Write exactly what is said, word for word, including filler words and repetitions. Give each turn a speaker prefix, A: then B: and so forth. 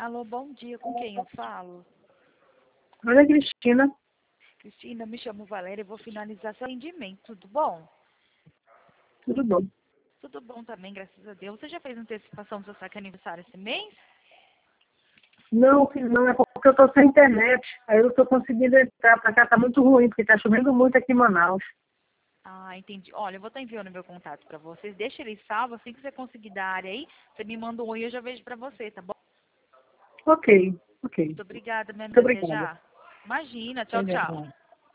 A: Alô, bom dia. Com quem eu falo?
B: Olha, Cristina.
A: Cristina, me chamo Valéria e vou finalizar seu atendimento. Tudo bom?
B: Tudo bom?
A: Tudo bom também, graças a Deus. Você já fez antecipação do seu saque aniversário esse mês?
B: Não, filho, não, é porque eu tô sem internet. Aí eu não tô conseguindo entrar pra cá, tá muito ruim, porque tá chovendo muito aqui em Manaus.
A: Ah, entendi. Olha, eu vou estar enviando meu contato para vocês. Deixa ele salvo. Assim que você conseguir da área aí, você me manda um oi e eu já vejo para você, tá bom?
B: Ok, ok.
A: Muito obrigada, minha
B: Muito
A: amiga. Até
B: obrigada.
A: já. Imagina. Tchau,
B: Até
A: tchau.
B: já.